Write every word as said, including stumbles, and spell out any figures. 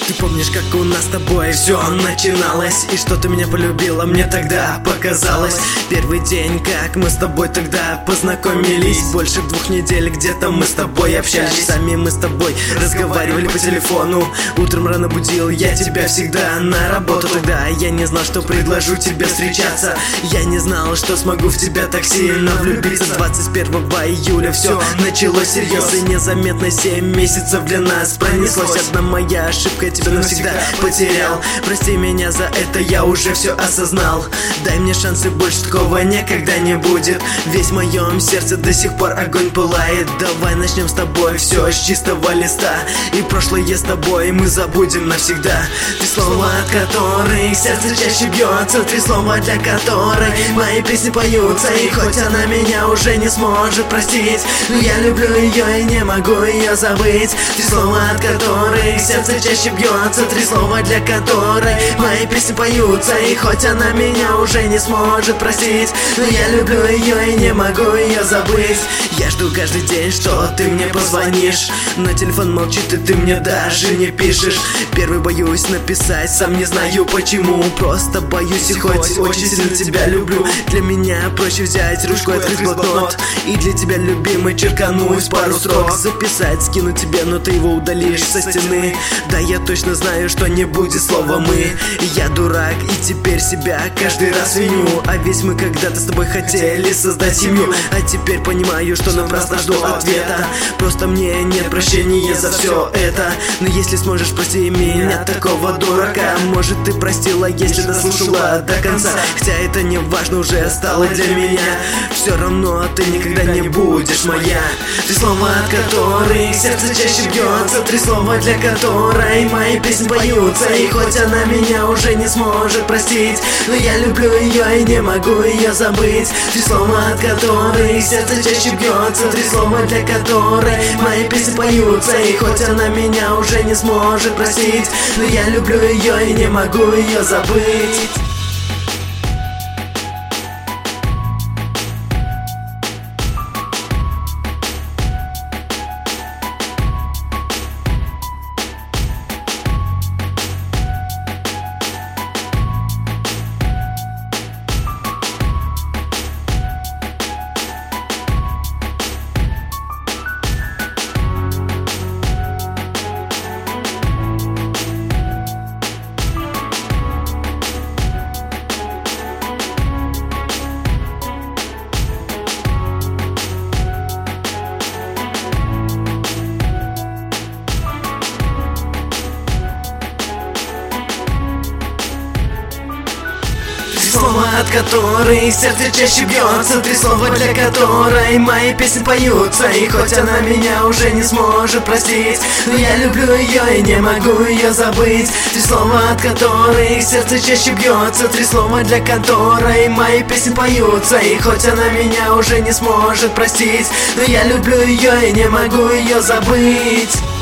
Ты помнишь, как у нас с тобой все начиналось? И что ты меня полюбила, мне тогда показалось. Первый день, как мы с тобой тогда познакомились. Больше двух недель где-то мы с тобой общались. Сами мы с тобой разговаривали по телефону. Утром рано будил я тебя всегда на работу. Тогда я не знал, что предложу тебе встречаться. Я не знал, что смогу в тебя так сильно влюбиться. Двадцать первого июля все началось серьезно. Незаметно семь месяцев для нас пронеслось. Одна моя ошибка, я тебя навсегда потерял. Прости меня за это, я уже все осознал. Дай мне шанс, и больше такого никогда не будет. Весь в моем сердце до сих пор огонь пылает. Давай начнем с тобой все с чистого листа. И прошлое с тобой мы забудем навсегда. Три слова, от которых сердце чаще бьется. Три слова, для которой мои песни поются. И хоть она меня уже не сможет простить, но я люблю ее и не могу ее забыть. Три слова, от которых сердце чаще бьется. Три слова, для которой мои песни поются. И хоть она меня уже не сможет простить, но я люблю ее и не могу ее забыть. Я жду каждый день, что ты мне позвонишь, но телефон молчит, и ты мне даже не пишешь. Первый боюсь написать, сам не знаю почему. Просто боюсь, и хоть очень сильно тебя люблю. Для меня проще взять ручку, открыть блокнот и для тебя, любимый, черкануть пару строк. Записать, скинуть тебе, но ты его удалишь со стены. Да, я точно знаю, что не будет слова «мы». Я дурак и теперь себя каждый раз виню. А ведь мы когда-то с тобой хотели создать семью. А теперь понимаю, что напрасно жду ответа. Просто мне нет прощения за все это. Но если сможешь, прости меня, такого дурака. Может, ты простила, если дослушала до конца. Хотя это не важно, уже стало для меня. Все равно ты никогда не будешь моя. Три слова, от которых сердце чаще бьется. Три слова, для которой мои песни поются. И хоть она меня уже не сможет простить, но я люблю ее и не могу ее забыть. Три слова, от которых сердце чаще бьется. Три слова, для которой мои песни поются. И хоть она меня уже не сможет простить, но я люблю ее и не могу ее забыть. Три слова, от которых сердце чаще бьется. Три слова, для которой мои песни поются. И хоть она меня уже не сможет простить, но я люблю ее и не могу ее забыть. Три слова, от которых сердце чаще бьется. Три слова, для которой мои песни поются. И хоть она меня уже не сможет простить, но я люблю ее и не могу ее забыть.